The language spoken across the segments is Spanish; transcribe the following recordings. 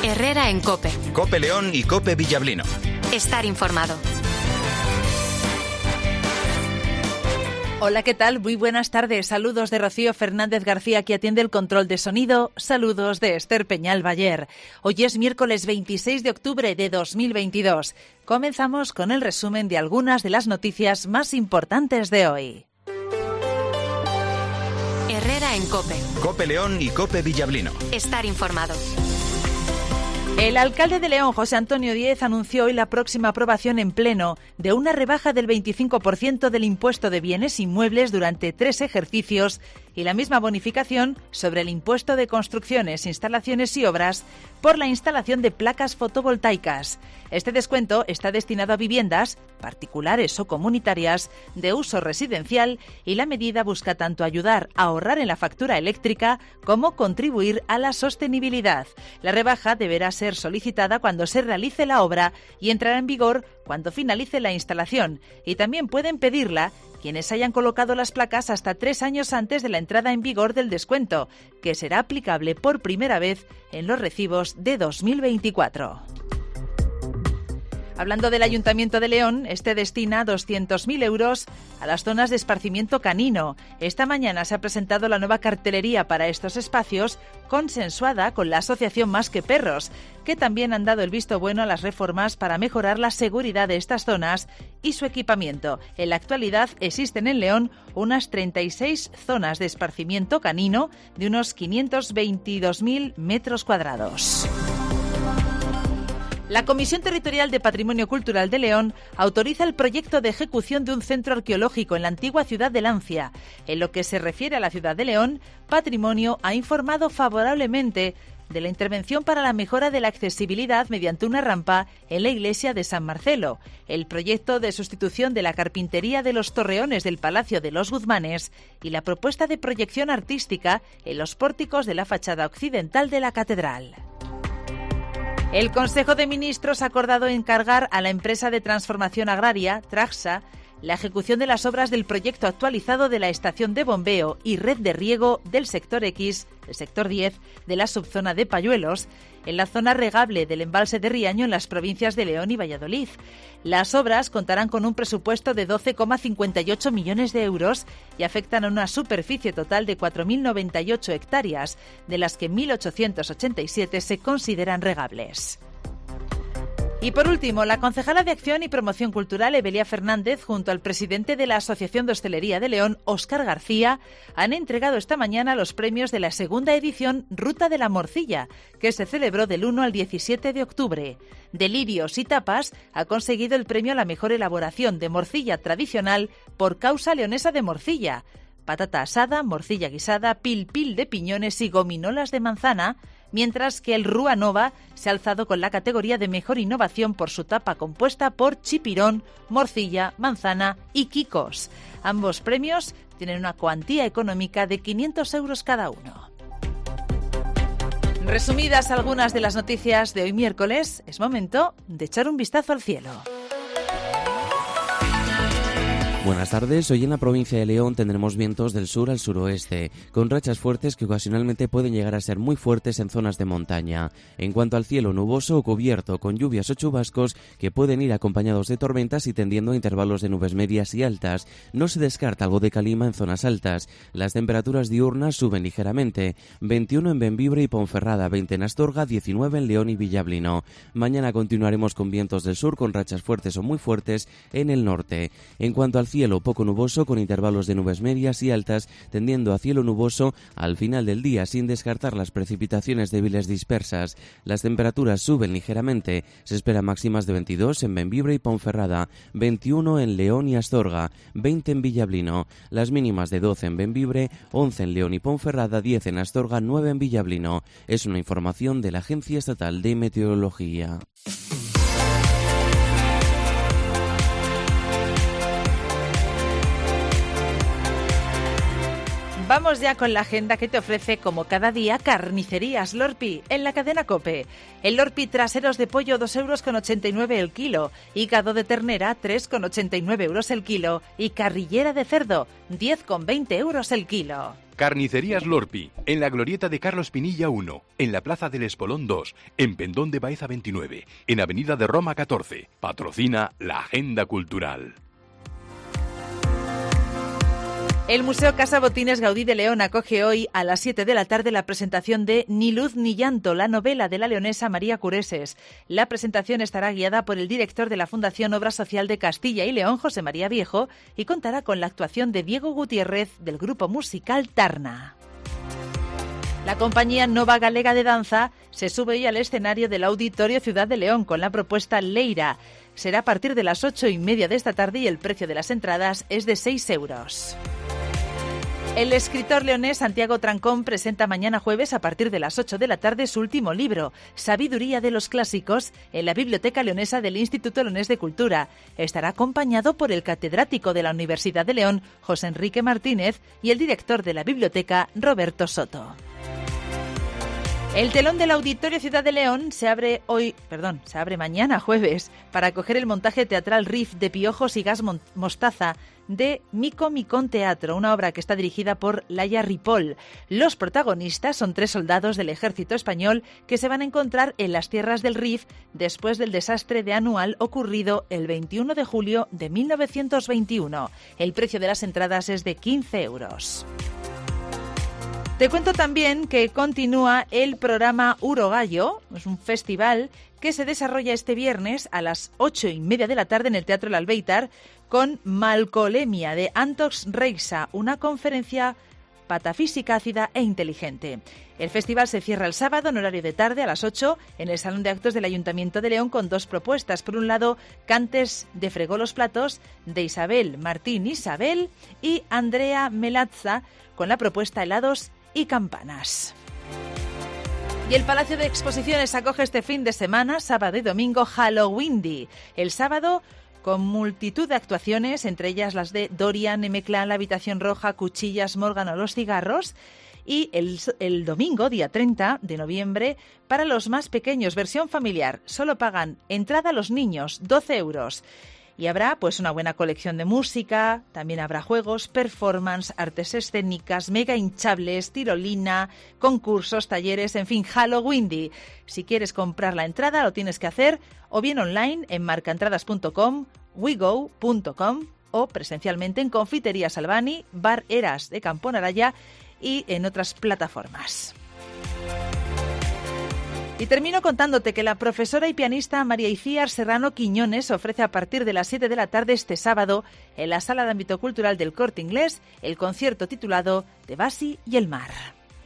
Herrera en COPE. COPE León y COPE Villablino. Estar informado. Hola, ¿qué tal? Muy buenas tardes. Saludos de Rocío Fernández García, que atiende el control de sonido. Saludos de Esther Peñal Bayer. Hoy es miércoles 26 de octubre de 2022. Comenzamos con el resumen de algunas de las noticias más importantes de hoy. Herrera en COPE. COPE León y COPE Villablino. Estar informado. El alcalde de León, José Antonio Díez, anunció hoy la próxima aprobación en pleno de una rebaja del 25% del impuesto de bienes inmuebles durante 3 ejercicios y la misma bonificación sobre el impuesto de construcciones, instalaciones y obras por la instalación de placas fotovoltaicas. Este descuento está destinado a viviendas, particulares o comunitarias, de uso residencial, y la medida busca tanto ayudar a ahorrar en la factura eléctrica como contribuir a la sostenibilidad. La rebaja deberá ser solicitada cuando se realice la obra y entrará en vigor cuando finalice la instalación, y también pueden pedirla quienes hayan colocado las placas hasta 3 años antes de la entrada en vigor del descuento, que será aplicable por primera vez en los recibos de 2024. Hablando del Ayuntamiento de León, este destina 200.000 euros a las zonas de esparcimiento canino. Esta mañana se ha presentado la nueva cartelería para estos espacios, consensuada con la asociación Más que Perros, que también han dado el visto bueno a las reformas para mejorar la seguridad de estas zonas y su equipamiento. En la actualidad existen en León unas 36 zonas de esparcimiento canino de unos 522.000 metros cuadrados. La Comisión Territorial de Patrimonio Cultural de León autoriza el proyecto de ejecución de un centro arqueológico en la antigua ciudad de Lancia. En lo que se refiere a la ciudad de León, Patrimonio ha informado favorablemente de la intervención para la mejora de la accesibilidad mediante una rampa en la iglesia de San Marcelo, el proyecto de sustitución de la carpintería de los torreones del Palacio de los Guzmanes y la propuesta de proyección artística en los pórticos de la fachada occidental de la catedral. El Consejo de Ministros ha acordado encargar a la empresa de transformación agraria, Traxa, la ejecución de las obras del proyecto actualizado de la estación de bombeo y red de riego del sector X, el sector 10, de la subzona de Payuelos, en la zona regable del embalse de Riaño en las provincias de León y Valladolid. Las obras contarán con un presupuesto de 12,58 millones de euros y afectan a una superficie total de 4.098 hectáreas, de las que 1.887 se consideran regables. Y por último, la concejala de Acción y Promoción Cultural, Evelia Fernández, junto al presidente de la Asociación de Hostelería de León, Óscar García, han entregado esta mañana los premios de la segunda edición Ruta de la Morcilla, que se celebró del 1 al 17 de octubre. Delirios y Tapas ha conseguido el premio a la mejor elaboración de morcilla tradicional por Causa Leonesa de Morcilla, patata asada, morcilla guisada, pil de piñones y gominolas de manzana, mientras que el Rúa Nova se ha alzado con la categoría de mejor innovación por su tapa compuesta por chipirón, morcilla, manzana y quicos. Ambos premios tienen una cuantía económica de 500 euros cada uno. Resumidas algunas de las noticias de hoy miércoles, es momento de echar un vistazo al cielo. Buenas tardes. Hoy en la provincia de León tendremos vientos del sur al suroeste, con rachas fuertes que ocasionalmente pueden llegar a ser muy fuertes en zonas de montaña. En cuanto al cielo, nuboso o cubierto, con lluvias o chubascos que pueden ir acompañados de tormentas y tendiendo a intervalos de nubes medias y altas. No se descarta algo de calima en zonas altas. Las temperaturas diurnas suben ligeramente: 21 en Bembibre y Ponferrada, 20 en Astorga, 19 en León y Villablino. Mañana continuaremos con vientos del sur con rachas fuertes o muy fuertes en el norte. En cuanto al cielo, poco nuboso con intervalos de nubes medias y altas, tendiendo a cielo nuboso al final del día, sin descartar las precipitaciones débiles dispersas. Las temperaturas suben ligeramente. Se esperan máximas de 22 en Bembibre y Ponferrada, 21 en León y Astorga, 20 en Villablino. Las mínimas de 12 en Bembibre, 11 en León y Ponferrada, 10 en Astorga, 9 en Villablino. Es una información de la Agencia Estatal de Meteorología. Vamos ya con la agenda que te ofrece, como cada día, Carnicerías Lorpi, en la cadena COPE. El Lorpi traseros de pollo, 2,89 € el kilo. Hígado de ternera, 3,89 € el kilo. Y carrillera de cerdo, 10,20 € el kilo. Carnicerías Lorpi, en la glorieta de Carlos Pinilla 1, en la Plaza del Espolón 2, en Pendón de Baeza 29, en Avenida de Roma 14. Patrocina la Agenda Cultural. El Museo Casa Botines Gaudí de León acoge hoy a las 7 de la tarde la presentación de Ni luz ni llanto, la novela de la leonesa María Cureses. La presentación estará guiada por el director de la Fundación Obra Social de Castilla y León, José María Viejo, y contará con la actuación de Diego Gutiérrez del grupo musical Tarna. La compañía Nova Galega de Danza se sube hoy al escenario del Auditorio Ciudad de León con la propuesta Leira. Será a partir de las 8:30 de esta tarde y el precio de las entradas es de 6 €. El escritor leonés Santiago Trancón presenta mañana jueves a partir de las 8 de la tarde su último libro, Sabiduría de los Clásicos, en la Biblioteca Leonesa del Instituto Leonés de Cultura. Estará acompañado por el catedrático de la Universidad de León, José Enrique Martínez, y el director de la biblioteca, Roberto Soto. El telón del Auditorio Ciudad de León se abre mañana jueves para acoger el montaje teatral Riff de Piojos y Gas Mostaza de Mico Micón Teatro, una obra que está dirigida por Laia Ripoll. Los protagonistas son 3 soldados del ejército español que se van a encontrar en las tierras del Rif después del desastre de Anual ocurrido el 21 de julio de 1921. El precio de las entradas es de 15 €. Te cuento también que continúa el programa Urogallo, es un festival que se desarrolla este viernes a las 8:30 de la tarde en el Teatro El Albéitar con Malcolemia de Antox Reixa, una conferencia patafísica ácida e inteligente. El festival se cierra el sábado en horario de tarde a las 8 en el Salón de Actos del Ayuntamiento de León con 2 propuestas. Por un lado, Cantes de Fregó los Platos de Isabel Martín Isabel y Andrea Melazza con la propuesta Helados y Campanas. Y el Palacio de Exposiciones acoge este fin de semana, sábado y domingo, Halloween. El sábado, con multitud de actuaciones, entre ellas las de Dorian, M-Clan, La Habitación Roja, Cuchillas, Morgan o Los Cigarros. Y el domingo, día 30 de noviembre, para los más pequeños, versión familiar. Solo pagan entrada los niños, 12 €. Y habrá pues una buena colección de música, también habrá juegos, performance, artes escénicas, mega hinchables, tirolina, concursos, talleres, en fin, Halloween. Si quieres comprar la entrada lo tienes que hacer o bien online en marcaentradas.com, wego.com o presencialmente en Confiterías Albani, Bar Eras de Campo Naraya y en otras plataformas. Y termino contándote que la profesora y pianista María Icíar Serrano Quiñones ofrece a partir de las 7 de la tarde este sábado en la Sala de Ámbito Cultural del Corte Inglés el concierto titulado De Basi y el mar.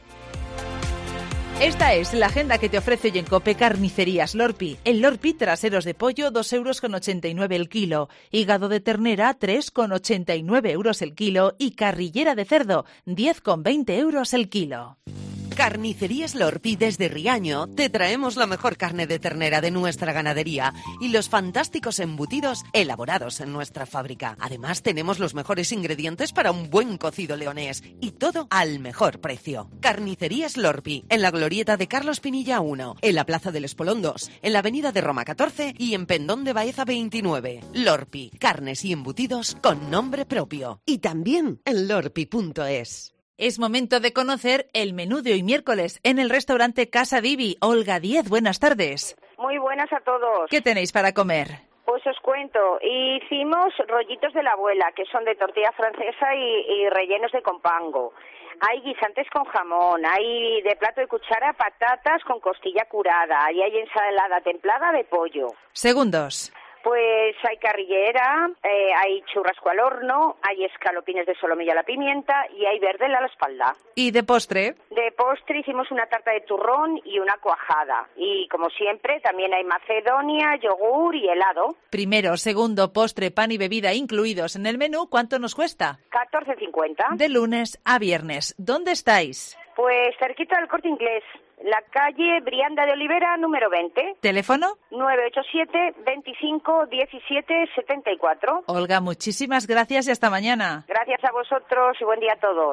Esta es la agenda que te ofrece hoy en COPE Carnicerías Lorpi. El Lorpi, traseros de pollo, 2,89 € el kilo. Hígado de ternera, 3,89 € el kilo. Y carrillera de cerdo, 10,20 € el kilo. Carnicerías Lorpi desde Riaño te traemos la mejor carne de ternera de nuestra ganadería y los fantásticos embutidos elaborados en nuestra fábrica. Además tenemos los mejores ingredientes para un buen cocido leonés y todo al mejor precio. Carnicerías Lorpi, en la glorieta de Carlos Pinilla 1, en la Plaza del Espolón 2, en la Avenida de Roma 14 y en Pendón de Baeza 29. Lorpi, carnes y embutidos con nombre propio. Y también en lorpi.es. Es momento de conocer el menú de hoy miércoles en el restaurante Casa Divi. Olga Díez, buenas tardes. Muy buenas a todos. ¿Qué tenéis para comer? Pues os cuento, hicimos rollitos de la abuela, que son de tortilla francesa y rellenos de compango. Hay guisantes con jamón, hay de plato de cuchara patatas con costilla curada y hay ensalada templada de pollo. Segundos. Pues hay carrillera, hay churrasco al horno, hay escalopines de solomillo a la pimienta y hay verdela a la espalda. ¿Y de postre? De postre hicimos una tarta de turrón y una cuajada. Y como siempre también hay macedonia, yogur y helado. Primero, segundo, postre, pan y bebida incluidos en el menú. ¿Cuánto nos cuesta? 14,50. De lunes a viernes. ¿Dónde estáis? Pues cerquita del Corte Inglés. La calle Brianda de Olivera, número 20. ¿Teléfono? 987 25 17 74. Olga, muchísimas gracias y hasta mañana. Gracias a vosotros y buen día a todos.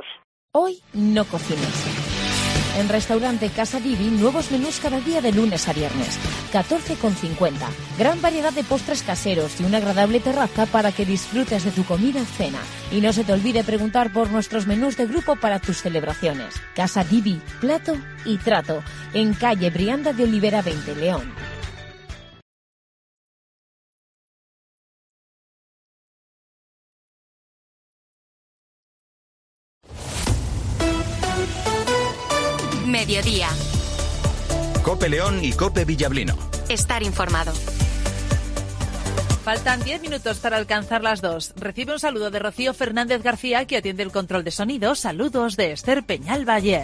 Hoy no cocines. En Restaurante Casa Divi, nuevos menús cada día de lunes a viernes. 14,50. Gran variedad de postres caseros y una agradable terraza para que disfrutes de tu comida o cena. Y no se te olvide preguntar por nuestros menús de grupo para tus celebraciones. Casa Divi, plato y trato. En calle Brianda de Olivera 20, León. Mediodía. Cope León y Cope Villablino. Estar informado. Faltan 10 minutos para alcanzar las 2. Recibe un saludo de Rocío Fernández García, que atiende el control de sonido. Saludos de Esther Peñalba-Ayer.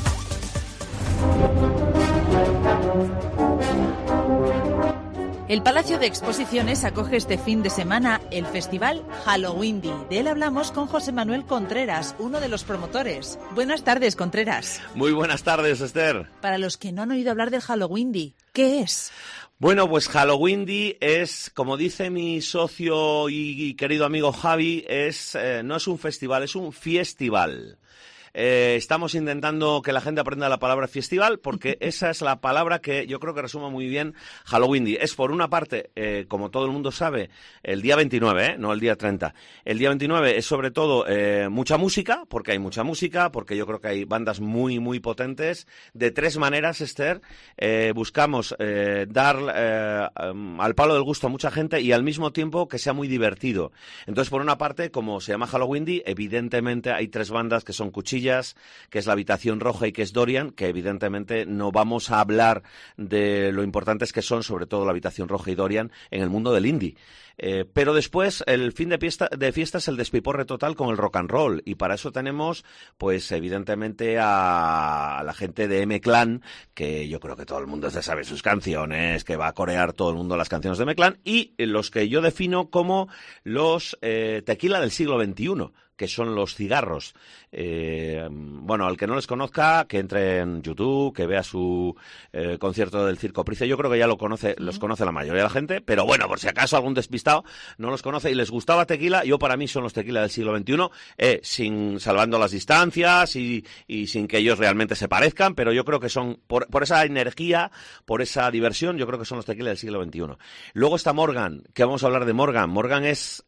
El Palacio de Exposiciones acoge este fin de semana el festival Halloweendy. De él hablamos con José Manuel Contreras, uno de los promotores. Buenas tardes, Contreras. Muy buenas tardes, Esther. Para los que no han oído hablar del Halloweendy, ¿qué es? Bueno, pues Halloweendy es, como dice mi socio y querido amigo Javi, no es un festival, es un fiestival. Estamos intentando que la gente aprenda la palabra festival porque esa es la palabra que yo creo que resume muy bien Halloweendy. Es, por una parte, como todo el mundo sabe, el día 29, no el día 30. El día 29 es sobre todo mucha música, porque hay mucha música, porque yo creo que hay bandas muy, muy potentes. De tres maneras, Esther, buscamos dar al palo del gusto a mucha gente y al mismo tiempo que sea muy divertido. Entonces, por una parte, como se llama Halloweendy, evidentemente hay tres bandas que son Cuchillas, que es La Habitación Roja y que es Dorian, que evidentemente no vamos a hablar de lo importantes que son, sobre todo La Habitación Roja y Dorian, en el mundo del indie. Pero después, el fin de fiesta es el despiporre total con el rock and roll, y para eso tenemos, pues evidentemente, a la gente de M-Clan, que yo creo que todo el mundo se sabe sus canciones, que va a corear todo el mundo las canciones de M-Clan, y los que yo defino como los tequila del siglo XXI, que son los cigarros. Bueno, al que no les conozca, que entre en YouTube, que vea su concierto del Circo Price. Yo creo que ya los conoce la mayoría de la gente, pero bueno, por si acaso algún despistado no los conoce y les gustaba tequila, para mí son los tequila del siglo XXI, salvando las distancias y sin que ellos realmente se parezcan, pero yo creo que son, por esa energía, por esa diversión, yo creo que son los tequila del siglo XXI. Luego está Morgan, que vamos a hablar de Morgan. Morgan es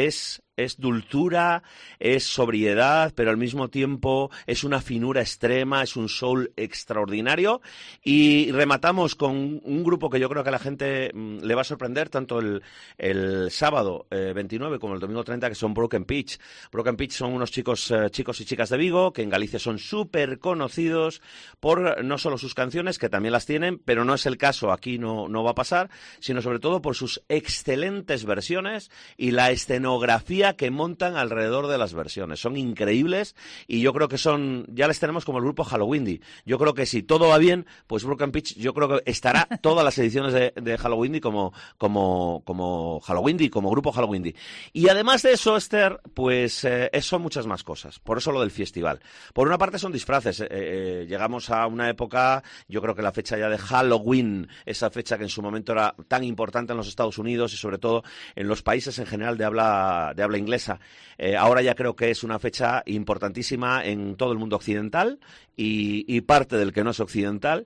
dulzura, es sobriedad, pero al mismo tiempo es una finura extrema, es un soul extraordinario. Y rematamos con un grupo que yo creo que a la gente le va a sorprender, tanto el sábado 29 como el domingo 30, que son Broken Pitch. Broken Pitch son unos chicos y chicas de Vigo, que en Galicia son súper conocidos por no solo sus canciones, que también las tienen, pero no es el caso, aquí no va a pasar, sino sobre todo por sus excelentes versiones y la escenografía que montan alrededor de las versiones. Son increíbles y yo creo que ya les tenemos como el grupo Halloweendy. Yo creo que si todo va bien, pues Broken Pitch yo creo que estará todas las ediciones de Halloweendy como Halloweendy, como grupo Halloweendy. Y además de eso, Esther, pues son muchas más cosas. Por eso lo del festival. Por una parte son disfraces. Llegamos a una época, yo creo que la fecha ya de Halloween, esa fecha que en su momento era tan importante en los Estados Unidos y sobre todo en los países en general de habla inglesa. Ahora ya creo que es una fecha importantísima en todo el mundo occidental y parte del que no es occidental.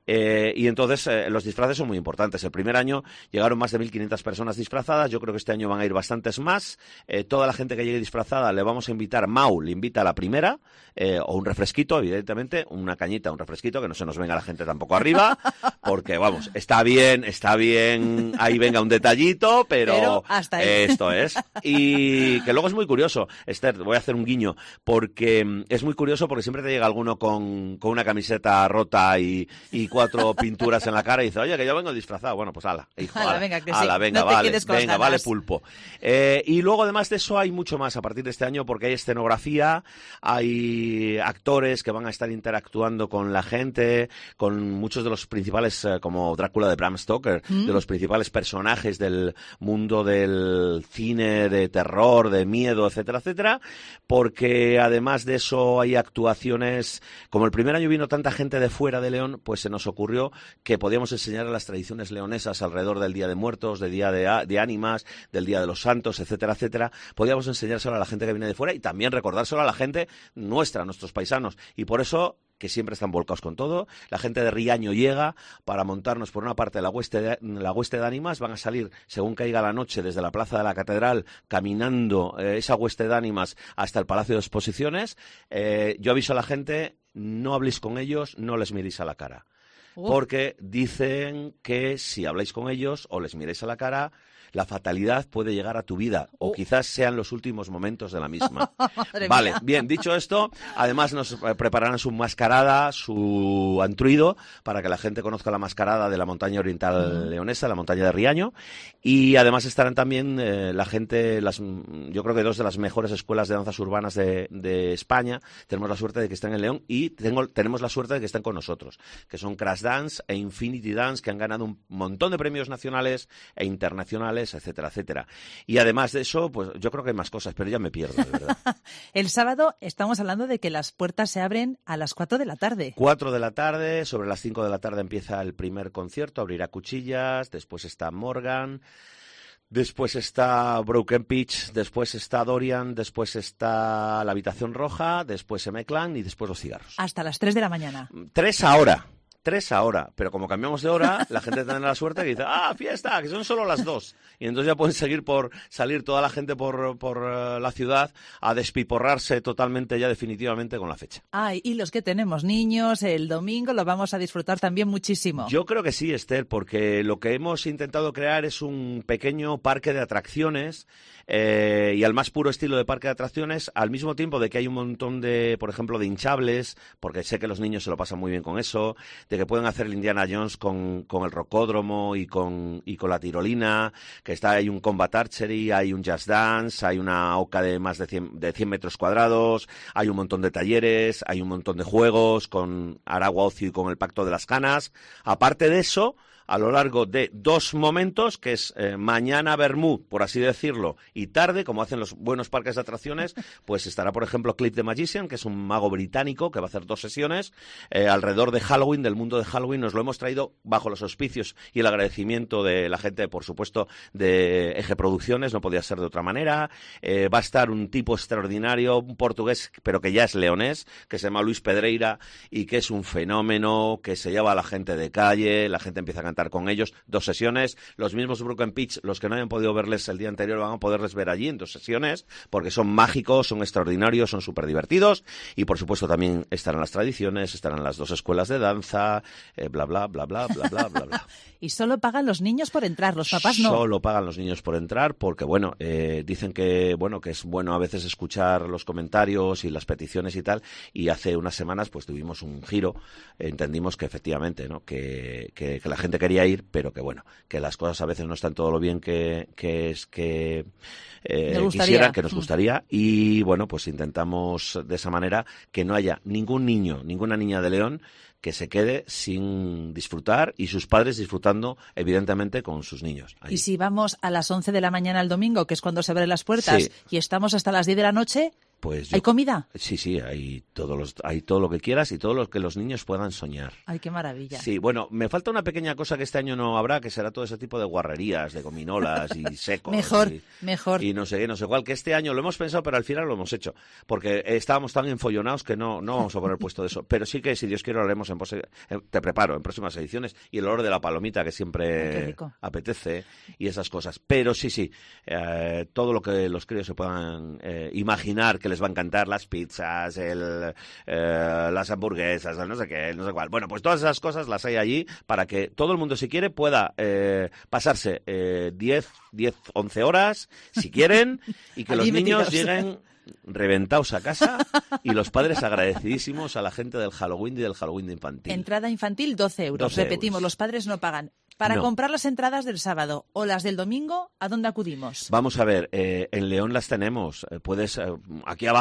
Y entonces los disfraces son muy importantes. El primer año llegaron más de 1.500 personas disfrazadas. Yo creo que este año van a ir bastantes más. Toda la gente que llegue disfrazada le vamos a invitar. Mau le invita a la primera, o un refresquito, evidentemente, una cañita, un refresquito, que no se nos venga la gente tampoco arriba, porque vamos, está bien, ahí venga un detallito, pero hasta ahí. Esto es. Y que luego es muy curioso, Esther, voy a hacer un guiño, porque es muy curioso porque siempre te llega alguno con una camiseta rota y 4 pinturas en la cara y dice, oye, que yo vengo disfrazado. Bueno, pues ala, hijo, venga, vale, pulpo. Y luego, además de eso, hay mucho más a partir de este año, porque hay escenografía, hay actores que van a estar interactuando con la gente, con muchos de los principales, como Drácula de Bram Stoker, de los principales personajes del mundo del cine de terror terror, de miedo, etcétera, etcétera, porque además de eso hay actuaciones, como el primer año vino tanta gente de fuera de León, pues se nos ocurrió que podíamos enseñar las tradiciones leonesas alrededor del Día de Muertos, del Día de Ánimas, del Día de los Santos, etcétera, etcétera. Podíamos enseñárselo a la gente que viene de fuera y también recordárselo a la gente nuestra, nuestros paisanos, y por eso que siempre están volcados con todo. La gente de Riaño llega para montarnos por una parte de la hueste de ánimas. Van a salir, según caiga la noche, desde la plaza de la Catedral, caminando esa hueste de ánimas hasta el Palacio de Exposiciones. Yo aviso a la gente, no habléis con ellos, no les miréis a la cara. Porque dicen que si habláis con ellos o les miráis a la cara, la fatalidad puede llegar a tu vida, o quizás sean los últimos momentos de la misma. Vale, bien, dicho esto, además nos prepararán su mascarada, su antruido, para que la gente conozca la mascarada de la montaña oriental leonesa, la montaña de Riaño, y además estarán también la gente, yo creo que 2 de las mejores escuelas de danzas urbanas de España. Tenemos la suerte de que estén en León y tenemos la suerte de que estén con nosotros, que son Crash Dance e Infinity Dance, que han ganado un montón de premios nacionales e internacionales, etcétera, etcétera. Y además de eso, pues yo creo que hay más cosas, pero ya me pierdo, de verdad. El sábado estamos hablando de que las puertas se abren a las 4 de la tarde. 4 de la tarde, sobre las 5 de la tarde empieza el primer concierto, abrirá Cuchillas, después está Morgan, después está Broken Pitch, después está Dorian, después está La Habitación Roja, después M-Clan y después Los Cigarros. Hasta las 3 de la mañana. 3 ahora. 3 ahora, pero como cambiamos de hora, la gente tendrá la suerte que dice, fiesta, que son solo las 2. Y entonces ya pueden salir toda la gente por la ciudad a despiporrarse totalmente ya definitivamente con la fecha. Y los que tenemos niños, el domingo lo vamos a disfrutar también muchísimo. Yo creo que sí, Esther, porque lo que hemos intentado crear es un pequeño parque de atracciones y al más puro estilo de parque de atracciones, al mismo tiempo de que hay un montón de, por ejemplo, de hinchables, porque sé que los niños se lo pasan muy bien con eso, de que pueden hacer el Indiana Jones con el rocódromo y con la tirolina, que hay un combat archery, hay un jazz dance, hay una oca de más de 100 metros cuadrados, hay un montón de talleres, hay un montón de juegos con Aragua Ocio y con el Pacto de las Canas. Aparte de eso, a lo largo de 2 momentos, que es mañana vermú, por así decirlo, y tarde, como hacen los buenos parques de atracciones, pues estará, por ejemplo, Cliff the Magician, que es un mago británico que va a hacer 2 sesiones alrededor de Halloween, del mundo de Halloween. Nos lo hemos traído bajo los auspicios y el agradecimiento de la gente, por supuesto, de Eje Producciones, no podía ser de otra manera. Va a estar un tipo extraordinario, un portugués, pero que ya es leonés, que se llama Luis Pedreira, y que es un fenómeno, que se lleva a la gente de calle, la gente empieza a cantar con ellos. 2 sesiones, los mismos Broken Pitch, los que no hayan podido verles el día anterior van a poderles ver allí en 2 sesiones, porque son mágicos, son extraordinarios, son súper divertidos, y por supuesto también estarán las tradiciones, estarán las 2 escuelas de danza, bla, bla, bla, bla, bla, bla, bla, bla. Y solo pagan los niños por entrar, los papás no. Solo pagan los niños por entrar, porque dicen que es bueno a veces escuchar los comentarios y las peticiones y tal, y hace unas semanas pues tuvimos un giro, entendimos que efectivamente, ¿no? que la gente quería ir, pero que las cosas a veces no están todo lo bien que quisiera, que nos gustaría, y pues intentamos de esa manera que no haya ningún niño, ninguna niña de León que se quede sin disfrutar, y sus padres disfrutando, evidentemente, con sus niños. Ahí. Y si vamos a las 11 de la mañana el domingo, que es cuando se abren las puertas, y estamos hasta las 10 de la noche... Pues ¿hay comida? Sí, hay todo lo que quieras y todo lo que los niños puedan soñar. ¡Ay, qué maravilla! Sí, me falta una pequeña cosa que este año no habrá, que será todo ese tipo de guarrerías, de gominolas y secos. Mejor. Y no sé cuál, que este año lo hemos pensado, pero al final lo hemos hecho. Porque estábamos tan enfollonados que no vamos a poner puesto de eso. Pero sí que, si Dios quiere, lo haremos te preparo, en próximas ediciones. Y el olor de la palomita, que siempre apetece, y esas cosas. Pero sí, todo lo que los críos se puedan imaginar que les va a encantar, las pizzas, las hamburguesas, el no sé qué, no sé cuál. Bueno, pues todas esas cosas las hay allí para que todo el mundo, si quiere, pueda pasarse 10, 11 horas, si quieren, y que los niños lleguen reventados a casa, y los padres agradecidísimos a la gente del Halloween y del Halloween infantil. Entrada infantil 12 euros. 12 Repetimos, los padres no pagan. Para comprar las entradas del sábado o las del domingo, ¿a dónde acudimos? Vamos a ver, en León las tenemos. Puedes, aquí abajo,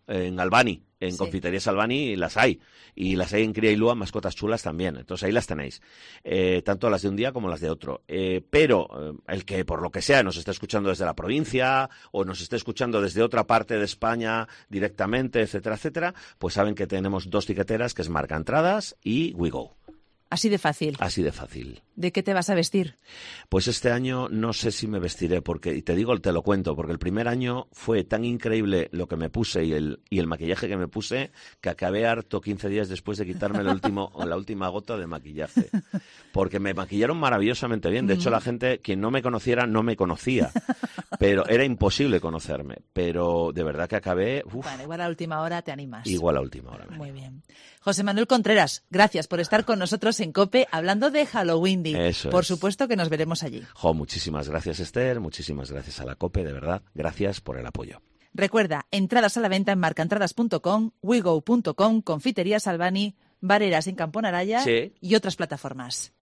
en Albany. En Sí. Confiterías Albany las hay. Y las hay en Cría y Lúa, mascotas chulas también. Entonces ahí las tenéis. Tanto las de un día como las de otro. Pero el que por lo que sea nos esté escuchando desde la provincia o nos esté escuchando desde otra parte de España directamente, etcétera, etcétera, pues saben que tenemos 2 tiqueteras, que es Marca Entradas y WeGo. Así de fácil. Así de fácil. ¿De qué te vas a vestir? Pues este año no sé si me vestiré, porque, y te lo cuento, porque el primer año fue tan increíble lo que me puse y el maquillaje que me puse, que acabé harto 15 días después de quitarme la última gota de maquillaje. Porque me maquillaron maravillosamente bien. De hecho, la gente, quien no me conociera, no me conocía. Pero era imposible conocerme. Pero de verdad que acabé... Bueno, igual a última hora te animas. Igual a última hora. Muy bien. José Manuel Contreras, gracias por estar con nosotros en COPE hablando de Halloween. Eso Por es. supuesto que nos veremos allí. Muchísimas gracias, Esther. Muchísimas gracias a la COPE, de verdad. Gracias por el apoyo. Recuerda, entradas a la venta en marcaentradas.com, wego.com, Confiterías Albany, Vareras en Campo Naraya Sí. y otras plataformas.